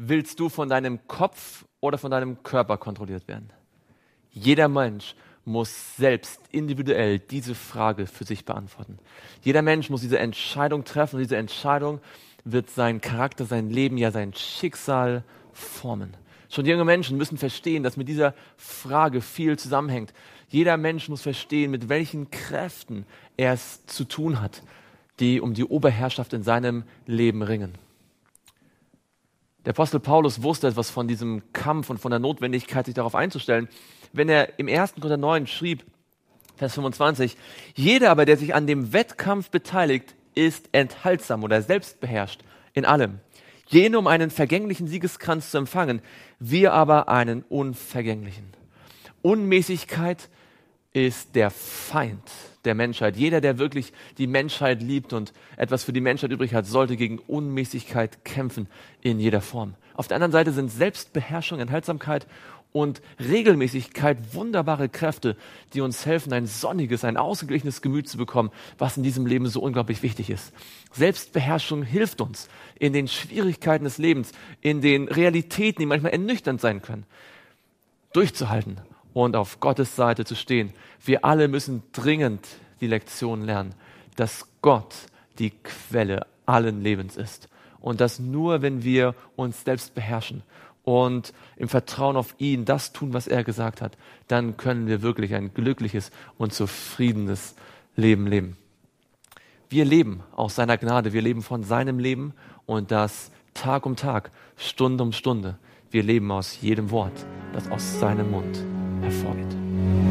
Willst du von deinem Kopf oder von deinem Körper kontrolliert werden? Jeder Mensch muss selbst individuell diese Frage für sich beantworten. Jeder Mensch muss diese Entscheidung treffen und diese Entscheidung wird seinen Charakter, sein Leben, ja sein Schicksal formen. Schon junge Menschen müssen verstehen, dass mit dieser Frage viel zusammenhängt. Jeder Mensch muss verstehen, mit welchen Kräften er es zu tun hat, die um die Oberherrschaft in seinem Leben ringen. Der Apostel Paulus wusste etwas von diesem Kampf und von der Notwendigkeit, sich darauf einzustellen, wenn er im 1. Korinther 9 schrieb, Vers 25, jeder aber, der sich an dem Wettkampf beteiligt, ist enthaltsam oder selbstbeherrscht in allem. Jene, um einen vergänglichen Siegeskranz zu empfangen, wir aber einen unvergänglichen. Unmäßigkeit ist der Feind der Menschheit. Jeder, der wirklich die Menschheit liebt und etwas für die Menschheit übrig hat, sollte gegen Unmäßigkeit kämpfen in jeder Form. Auf der anderen Seite sind Selbstbeherrschung, Enthaltsamkeit und Regelmäßigkeit wunderbare Kräfte, die uns helfen, ein sonniges, ein ausgeglichenes Gemüt zu bekommen, was in diesem Leben so unglaublich wichtig ist. Selbstbeherrschung hilft uns in den Schwierigkeiten des Lebens, in den Realitäten, die manchmal ernüchternd sein können, durchzuhalten und auf Gottes Seite zu stehen. Wir alle müssen dringend die Lektion lernen, dass Gott die Quelle allen Lebens ist und dass nur wenn wir uns selbst beherrschen und im Vertrauen auf ihn das tun, was er gesagt hat, dann können wir wirklich ein glückliches und zufriedenes Leben leben. Wir leben aus seiner Gnade, wir leben von seinem Leben und das Tag um Tag, Stunde um Stunde. Wir leben aus jedem Wort, das aus seinem Mund hervorgeht.